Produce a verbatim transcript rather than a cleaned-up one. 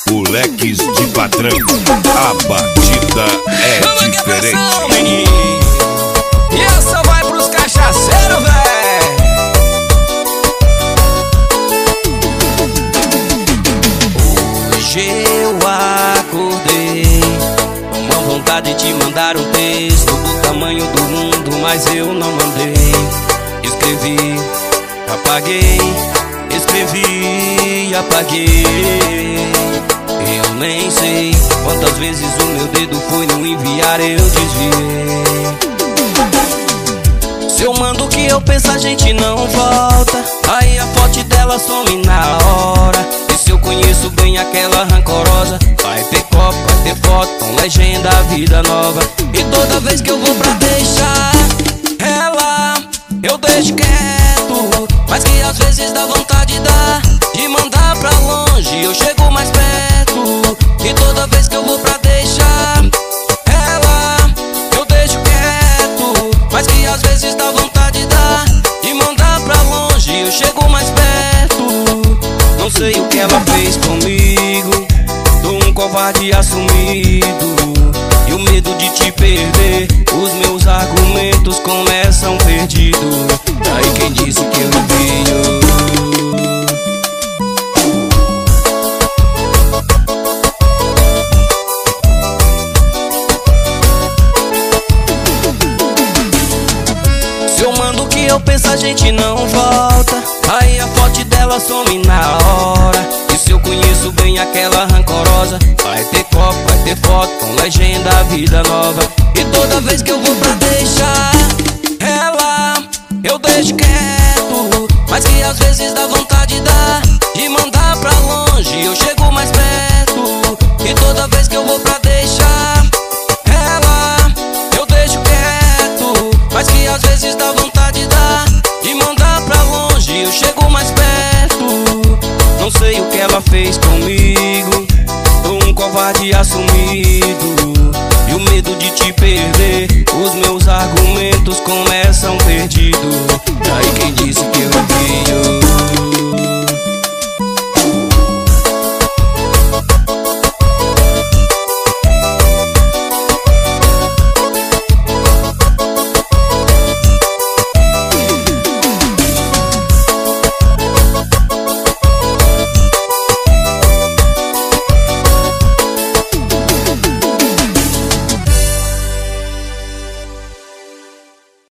Moleques de patrão, a batida é diferente. E essa vai pros cachaceiros, véi. Hoje eu acordei com uma vontade de mandar um texto do tamanho do mundo, mas eu não mandei. Escrevi, apaguei, escrevi, apaguei. Eu nem sei quantas vezes o meu dedo foi no enviar, eu desviei. Se eu mando o que eu penso, a gente não volta. Aí a foto dela some na hora. E se eu conheço bem aquela rancorosa, vai ter copo, vai ter foto com legenda, vida nova. E toda vez que eu vou pra deixar ela, eu deixo quieto, mas que às vezes dá vontade dá de mandar pra longe, eu chego mais perto. E toda vez que eu vou pra deixar ela, eu deixo quieto, mas que às vezes dá vontade dá de mandar pra longe, eu chego mais perto. Não sei o que ela fez comigo, tô um covarde assumido. E o medo de te perder, os meus argumentos começam perdidos. Daí quem disse que eu envio? Se eu mando o que eu penso, a gente não volta. Aí a foto dela some na hora. E se eu conheço bem aquela rancorosa, vai ter copo, vai ter foto com legenda, vida nova. E toda vez que eu vou pra deixar ela, eu deixo quieto, mas que às vezes dá vontade dá de mandar pra longe, eu chego mais perto. E toda vez que eu vou pra deixar ela, eu deixo quieto, mas que às vezes dá vontade dá de mandar pra longe, eu chego mais perto. Não sei o que ela fez comigo, tô um covarde assumido. E o medo de te perder, os meus argumentos começam perdidos. Daí quem disse que eu envio?